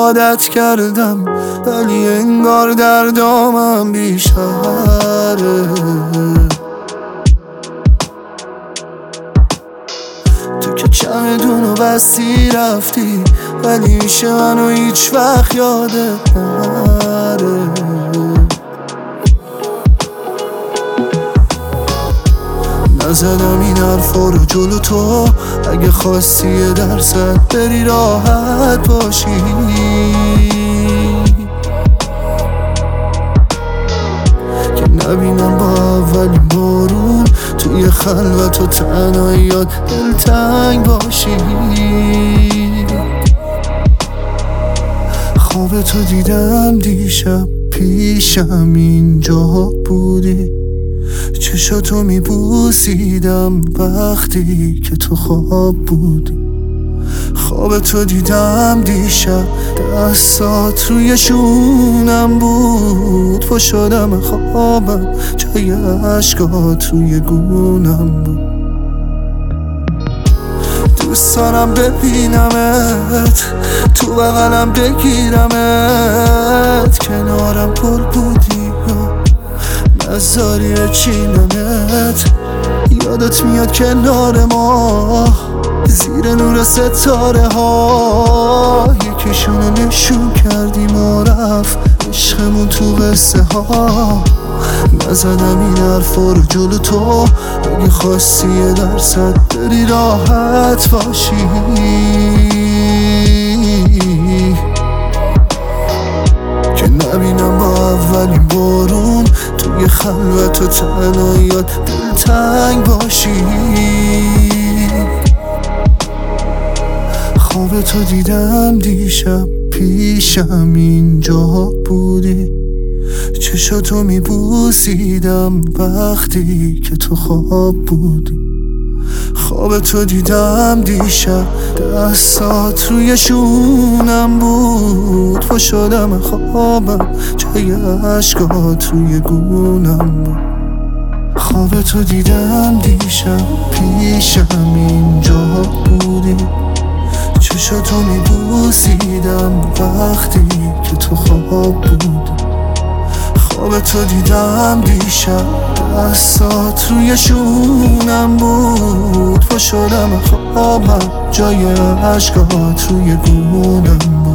عادت کردم ولی انگار در دامم بیشتره. تو که چمدونو بستی رفتی ولی میشه منو هیچ وقت یادت نره. نزدم این حرفا رو جلو تو، اگه خواستی یه درصد بری راحت باشی. که نبینم با اولین بارون توی خلوت و تنهاییات دلتنگ باشی. خواب تو دیدم دیشب پیشم اینجا بودی، چشاتو میبوسیدم وقتی که تو خواب بودی. خواب تو دیدم دیشب دستات روی شونم بود، پا شدم خوابم جای عشقات روی گونم بود. دوست دارم ببینمت تو بغلم بگیرمت، کنارم پر بودی نذاری چینمت. یادت میاد کنار ما زیر نور ستاره ها یکیشونو نشون کردیم و رفت عشقمون تو قصه ها. نزدم این حرفا رو جلو تو، اگه خواستی یه درصد بری راحت باشی. که نبینم با اولین بارون توی خلوت و تنهاییات دلتنگ باشی. خواب تو دیدم دیشب پیشم اینجا بودی، چشاتو میبوسیدم وقتی که تو خواب بودی. خواب تو دیدم دیشب دستات روی شونم بود، پا شدم خوابم جای عشقات روی گونم بود. خواب تو دیدم دیشب پیشم اینجا بودی، چشاتو میبوسیدم وقتی که تو خواب بودی. خواب تو دیدم دیشب دستات روی شونم بود، پا شدم خوابم جای عشقات روی گونم بود.